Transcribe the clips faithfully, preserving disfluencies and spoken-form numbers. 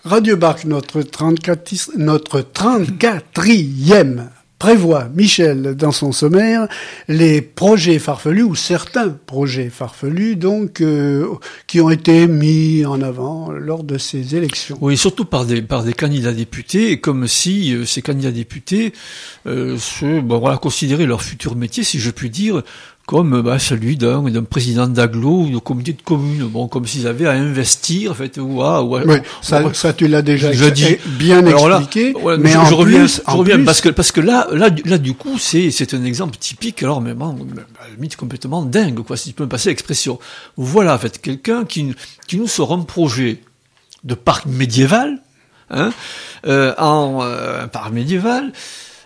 Radio Barque, notre trente-quatre, notre trente-quatrième prévoit, Michel, dans son sommaire, les projets farfelus, ou certains projets farfelus, donc, euh, qui ont été mis en avant lors de ces élections. Oui, surtout par des, par des candidats députés, comme si euh, ces candidats députés euh, se, bon, voilà, considéraient leur futur métier, si je puis dire, comme bah, celui d'un, d'un président d'agglo ou de comité de communes, bon, comme s'ils avaient à investir, en fait, ou à... Ou à oui, ça, ou, ça tu l'as déjà je dis, bien expliqué, là, ouais, mais je, en je reviens, plus, je en reviens plus, parce que parce que là, là, là, du coup, c'est c'est un exemple typique, alors même, à la limite complètement dingue, quoi, si tu peux me passer l'expression. Voilà, en fait, quelqu'un qui qui nous sort un projet de parc médiéval, hein, euh, en euh, un parc médiéval,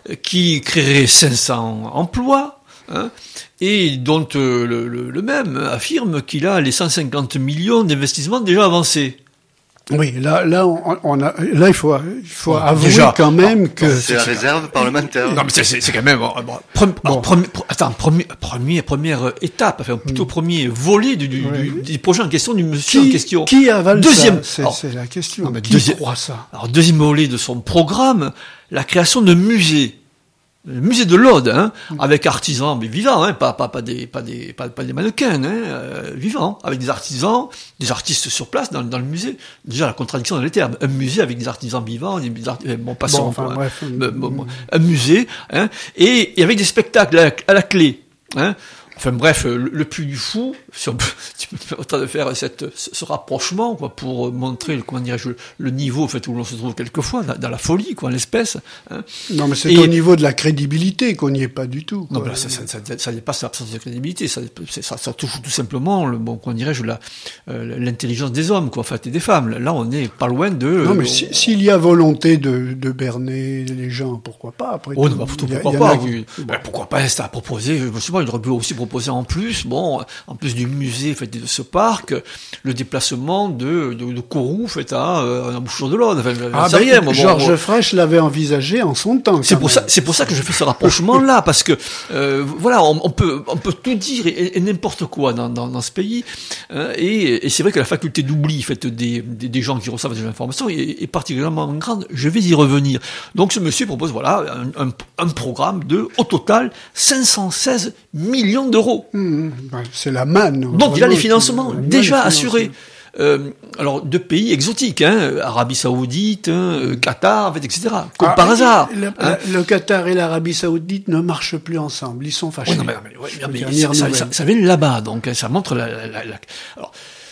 qui créerait cinq cents emplois, hein, et dont euh, le, le, le même affirme qu'il a les cent cinquante millions d'investissements déjà avancés. Oui, là, là, on, on a, là, il faut, il faut ouais, avouer déjà, quand même non, que c'est, c'est la réserve parlementaire. Non, mais c'est, c'est, c'est quand même bon, pre, bon. Premier, pre, attends, premier, premier, première étape, enfin plutôt mmh. premier volet du, du, oui. du, du projet en question, du monsieur qui, en question. Qui avale deuxième, ça c'est, alors, c'est la question. Non, mais qui deuxième, croit ça alors deuxième volet de son programme, la création de musées. Le musée de l'Aude, hein, mmh. avec artisans mais vivants, hein, pas pas pas des pas des pas, pas des mannequins, hein, euh, vivants, avec des artisans, des artistes sur place dans, dans le musée. Déjà la contradiction dans les termes, un musée avec des artisans vivants, des artisans, bon passons, bon, enfin, quoi, bref, hein, bon, bon, bon, un musée, hein, et, et avec des spectacles à la, à la clé, hein. Enfin bref, le, le plus du fou, si on peut, tu peux autant de faire cette, ce rapprochement, quoi, pour montrer, comment dirais-je, le niveau, en fait, où l'on se trouve quelquefois, dans, dans la folie, quoi, en l'espèce. Hein. Non, mais c'est et, au niveau de la crédibilité qu'on n'y est pas du tout. Non, mais là, ça, ça, ça, ça dépasse l'absence de crédibilité. Ça, ça, ça touche tout simplement, le, bon, comment dirais-je, la, euh, l'intelligence des hommes, quoi, en fait, et des femmes. Là, on n'est pas loin de. Non, mais euh, si, s'il y a volonté de, de berner les gens, pourquoi pas après oh, tout, non, bah, il y a, pourquoi il y pas a... oui. bon. Ben, pourquoi pas c'est à proposer. Je sais pas, il aurait pu aussi proposer en plus, bon, en plus du musée fait de ce parc, le déplacement de de, de Kourou fait à euh, la bouchure de l'Aude. Enfin, ah, ben, rien, bon, bon, Georges bon, Frêche l'avait envisagé en son temps. C'est pour même. ça, c'est pour ça que je fais ce rapprochement là, parce que euh, voilà, on, on peut on peut tout dire et, et n'importe quoi dans, dans dans ce pays, hein, et, et c'est vrai que la faculté d'oubli faite des, des des gens qui reçoivent des informations est, est particulièrement grande. Je vais y revenir. Donc ce monsieur propose voilà un, un, un programme de au total cinq cent seize millions d'euros. Mmh, ben, c'est la manne. Donc il a les financements c'est, déjà les assurés. Euh, alors de pays exotiques, hein, Arabie Saoudite, hein, Qatar, en fait, et cetera. Comme ah, par hasard. Le, hein. le Qatar et l'Arabie Saoudite ne marchent plus ensemble. Ils sont fâchés. Ouais, non, mais, mais, ouais, mais, mais ça, ça, ça, ça vient là-bas, donc ça montre la. la, la, la... Alors,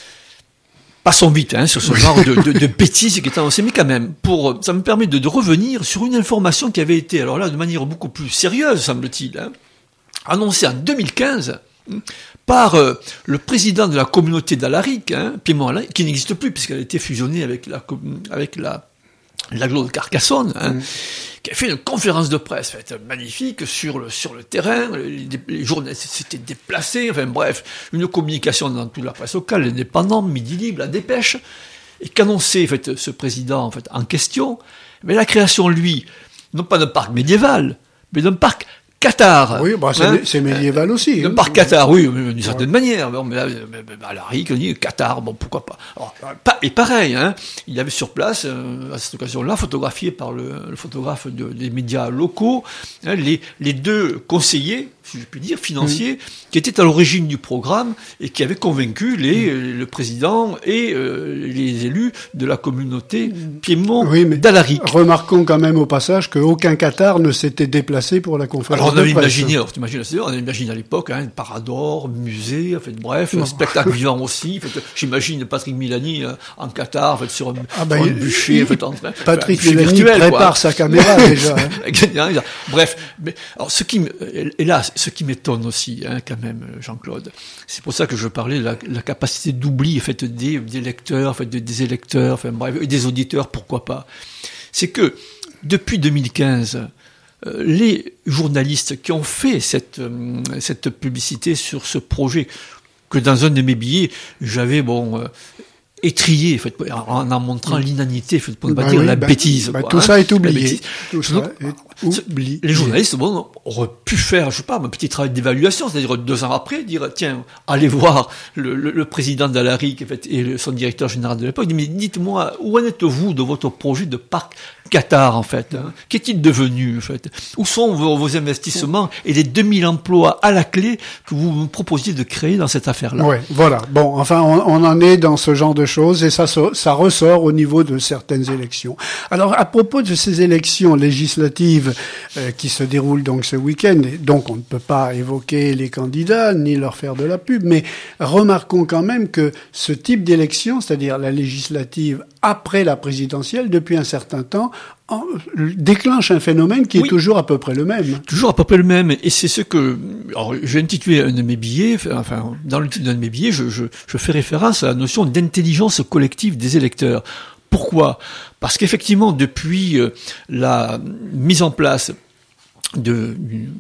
passons vite hein, sur ce genre de, de, de bêtises qui est annoncé, mais quand même, pour, ça me permet de, de revenir sur une information qui avait été, alors là, de manière beaucoup plus sérieuse, semble-t-il, hein, annoncée en deux mille quinze par euh, le président de la communauté d'Alaric, hein, Piémont Alaric, qui n'existe plus puisqu'elle a été fusionnée avec la avec la l'agglo de Carcassonne, hein, mmh. qui a fait une conférence de presse faite magnifique sur le sur le terrain, les, les journalistes s'étaient déplacés, enfin bref, une communication dans toute la presse locale, l'Indépendant, Midi Libre, la Dépêche, et qu'annonçait en fait ce président en fait en question, mais la création lui, non pas d'un parc médiéval, mais d'un parc Qatar. Oui, bah c'est, hein, c'est médiéval aussi. Le hein. parc Qatar, oui, d'une certaine ouais. manière. Bon, mais là, Alaric, on dit Qatar, bon, pourquoi pas. Alors, et pareil, hein, il avait sur place, euh, à cette occasion-là, photographié par le, le photographe de, des médias locaux, hein, les, les deux conseillers, si je puis dire, financiers, mmh. qui étaient à l'origine du programme et qui avaient convaincu les, mmh. le président et euh, les élus de la communauté Piémont oui, d'Alaric. Remarquons quand même au passage qu'aucun Qatar ne s'était déplacé pour la conférence. Alors on avait imaginé, alors t'imagines, on avait imaginé à l'époque, hein, Parador, musée, en fait, bref, non. spectacle vivant aussi. En fait, j'imagine Patrick Milani euh, en Qatar, en fait, sur un, ah ben, sur un il, bûcher, il, en fait, en train, Patrick enfin, Milani virtuel, prépare quoi. sa caméra déjà. Hein. Bref, mais, alors ce qui, et là, ce qui m'étonne aussi, hein, quand même, Jean-Claude, c'est pour ça que je parlais de la, la capacité d'oubli, en fait, des, des lecteurs, en fait, des, des électeurs, enfin bref, et des auditeurs, pourquoi pas. C'est que depuis deux mille quinze. Les journalistes qui ont fait cette, euh, cette publicité sur ce projet, que dans un de mes billets, j'avais bon euh, étrier, en, fait, en en montrant l'inanité, pour ne pas bah dire oui, la bah, bêtise. Bah, quoi, tout hein, ça est oublié. Tout Donc, ça est oublié. Les journalistes, bon, auraient pu faire, je sais pas, un petit travail d'évaluation, c'est-à-dire deux ans après, dire, tiens, allez voir le, le, le président d'Alaric en fait, et le, son directeur général de l'époque, mais dites-moi, où en êtes-vous de votre projet de parc Qatar, en fait, hein? Qu'est-il devenu, en fait? Où sont vos, vos investissements et les deux mille emplois à la clé que vous me proposiez de créer dans cette affaire-là? Ouais, voilà. Bon, enfin, on, on en est dans ce genre de choses et ça, ça ressort au niveau de certaines élections. Alors, à propos de ces élections législatives euh, qui se déroulent donc ce week-end, et donc on ne peut pas évoquer les candidats ni leur faire de la pub, mais remarquons quand même que ce type d'élection, c'est-à-dire la législative après la présidentielle, depuis un certain temps, en, déclenche un phénomène qui oui. est toujours à peu près le même. Toujours à peu près le même, et c'est ce que, alors, j'ai intitulé un de mes billets, enfin, dans le titre d'un de mes billets, je, je, je fais référence à la notion d'intelligence collective des électeurs. Pourquoi? Parce qu'effectivement, depuis la mise en place de,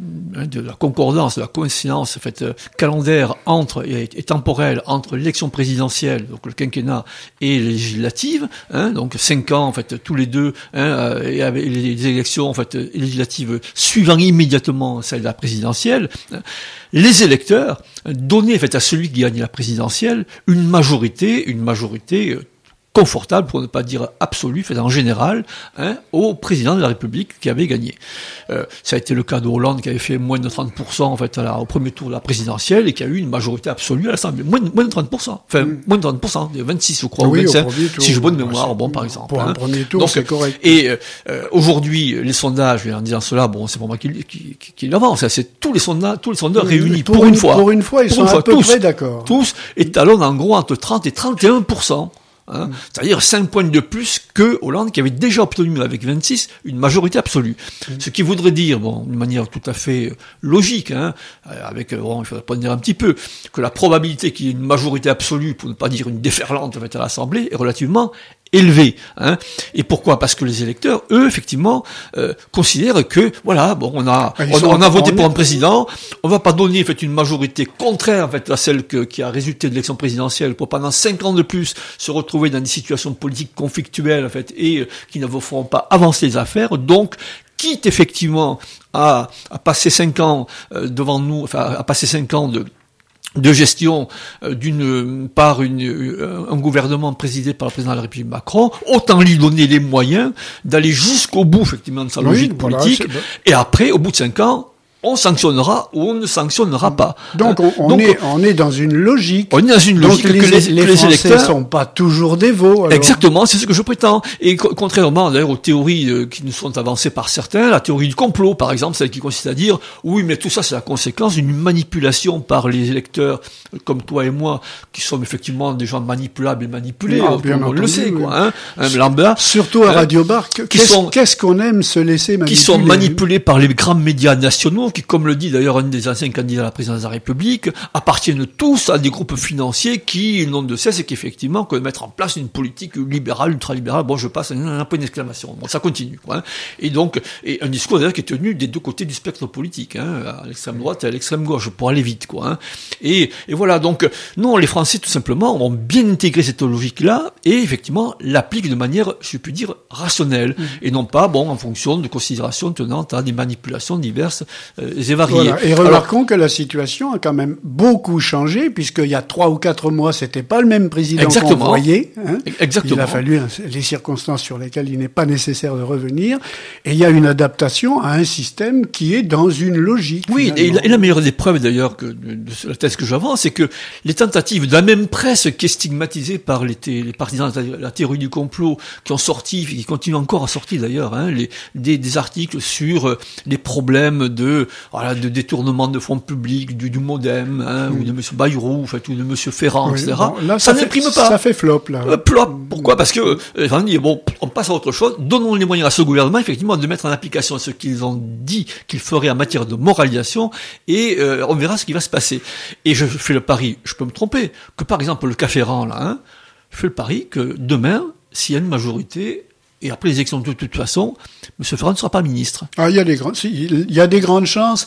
de la concordance, de la coïncidence en fait, calendaire entre et, et temporelle entre l'élection présidentielle, donc le quinquennat, et les législatives, hein, donc cinq ans en fait tous les deux, hein, et avec les élections en fait législatives suivant immédiatement celle de la présidentielle, hein, les électeurs donnaient en fait à celui qui gagnait la présidentielle une majorité, une majorité confortable, pour ne pas dire absolu, fait en général, hein, au président de la République qui avait gagné. Euh, ça a été le cas de Hollande qui avait fait moins de trente pour cent en fait à la, au premier tour de la présidentielle et qui a eu une majorité absolue à l'Assemblée. Moins, moins de trente pour cent. Enfin, mmh. moins de trente pour cent, vingt-six je crois, oui, ou vingt-cinq, tour, si je bonne mémoire, bon, par exemple. Pour hein. un premier tour, donc, c'est correct. Et euh, aujourd'hui, les sondages, et en disant cela, bon, c'est pour moi qui, qui, qui, qui l'avance, c'est tous les sondages, tous les sondeurs mmh. réunis pour, pour une, une fois. Pour une fois, ils pour sont fois, à peu tous, près d'accord. Tous étalonnent en gros entre trente et trente et un pour cent. Hein, mmh. C'est-à-dire cinq points de plus que Hollande qui avait déjà obtenu avec vingt-six une majorité absolue. Mmh. Ce qui voudrait dire, bon, d'une manière tout à fait logique, hein, avec, bon, il faudrait pas dire un petit peu, que la probabilité qu'il y ait une majorité absolue, pour ne pas dire une déferlante en fait, à l'Assemblée, est relativement élevé, hein. Et pourquoi? Parce que les électeurs, eux, effectivement, euh, considèrent que, voilà, bon, on a, on, on a voté pour un président, on va pas donner, en fait, une majorité contraire, en fait, à celle que, qui a résulté de l'élection présidentielle pour pendant cinq ans de plus se retrouver dans des situations politiques conflictuelles, en fait, et euh, qui ne vous feront pas avancer les affaires. Donc, quitte effectivement à, à passer cinq ans euh, devant nous, enfin, à passer cinq ans de de gestion euh, d'une par une, euh, un gouvernement présidé par le président de la République Macron, autant lui donner les moyens d'aller jusqu'au bout effectivement de sa logique oui, politique, voilà, et après, au bout de cinq ans, on sanctionnera ou on ne sanctionnera pas. Donc on, on, Donc, est, on est dans une logique. On est dans une logique donc que les, les, les, que les Français électeurs sont pas toujours dévots. Alors. Exactement, c'est ce que je prétends. Et co- contrairement d'ailleurs aux théories euh, qui nous sont avancées par certains, la théorie du complot par exemple, celle qui consiste à dire oui mais tout ça c'est la conséquence d'une manipulation par les électeurs euh, comme toi et moi qui sommes effectivement des gens manipulables et manipulés, ah, on, on entendu, le sait quoi. Hein, hein, lambda. Surtout à Radio Bar, qu'est-ce, sont, qu'est-ce qu'on aime se laisser manipuler. Qui sont manipulés par les grands médias nationaux, qui comme le dit d'ailleurs un des anciens candidats à la présidence de la République, appartiennent tous à des groupes financiers qui n'ont de cesse qu'effectivement que de mettre en place une politique libérale, ultralibérale. Bon, je passe un, un point d'exclamation. Bon, ça continue, quoi. Hein. Et donc, et un discours d'ailleurs qui est tenu des deux côtés du spectre politique, hein, à l'extrême droite et à l'extrême gauche, pour aller vite, quoi. Hein. Et, et voilà. Donc, non, les Français, tout simplement, ont bien intégré cette logique-là et effectivement l'appliquent de manière, je puis dire, rationnelle, mmh. et non pas, bon, en fonction de considérations tenant à des manipulations diverses euh, et variées. Voilà. Et remarquons Alors, que la situation a quand même beaucoup changé, puisqu'il y a trois ou quatre mois, c'était pas le même président exactement. qu'on voyait. Hein. Exactement. Il a fallu les circonstances sur lesquelles il n'est pas nécessaire de revenir. Et il y a une adaptation à un système qui est dans une logique. Oui, et la, et la meilleure des preuves d'ailleurs que de, de la thèse que j'avance, c'est que les tentatives de la même presse qui est stigmatisée par les, les partisans de la théorie du complot, qui ont sorti, et qui continuent encore à sortir d'ailleurs, hein, les, des, des articles sur euh, les problèmes de, voilà, de détournement de fonds publics, du, du MoDem, hein, mmh. ou de M. Bayrou, en fait, ou de M. Ferrand, oui, et cetera. Bon, là, ça, ça n'imprime pas. Ça fait flop, là. Euh, flop. Pourquoi? Parce que, euh, enfin, bon, on passe à autre chose. Donnons les moyens à ce gouvernement, effectivement, de mettre en application ce qu'ils ont dit qu'ils feraient en matière de moralisation, et euh, on verra ce qui va se passer. Et je fais le pari, je peux me tromper, que par exemple, le cas Ferrand, là, hein, je fais le pari que demain, s'il y a une majorité, et après les élections de toute façon, M. Ferrand ne sera pas ministre. Ah, il y a des grandes, il y a des grandes chances.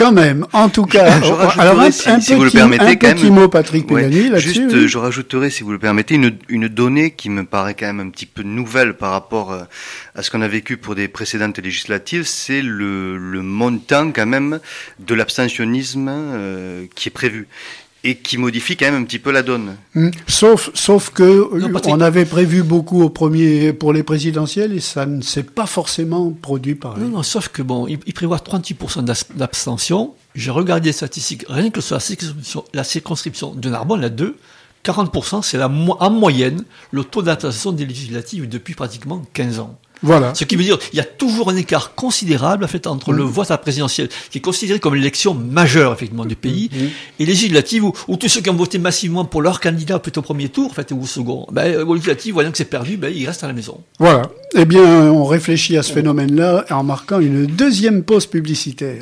Quand même, en tout cas. Je alors un, si, un si petit, vous le permettez, un quand petit même, mot, Patrick Poulani, ouais, là-dessus. Juste, oui. je rajouterai, si vous le permettez, une, une donnée qui me paraît quand même un petit peu nouvelle par rapport à ce qu'on a vécu pour des précédentes législatives, c'est le, le montant quand même de l'abstentionnisme euh, qui est prévu. Et qui modifie quand même un petit peu la donne. Mmh. Sauf, sauf que non, on avait prévu beaucoup au premier pour les présidentielles et ça ne s'est pas forcément produit pareil. Non, non, sauf que bon, il, il prévoit trente-huit pour cent d'abstention. J'ai regardé les statistiques, rien que sur la circonscription, la circonscription de Narbonne, la deux, quarante pour cent, c'est la, en moyenne le taux d'abstention des législatives depuis pratiquement quinze ans. Voilà. Ce qui veut dire qu'il y a toujours un écart considérable en fait entre mmh. le vote à la présidentielle, qui est considéré comme l'élection majeure effectivement du pays, mmh. et législative où, où tous ceux qui ont voté massivement pour leur candidat plutôt au premier tour, en fait, ou au second, ben, aux législatives, voyant que c'est perdu, ben, ils restent à la maison. Voilà. Eh bien, on réfléchit à ce phénomène-là en marquant une deuxième pause publicitaire.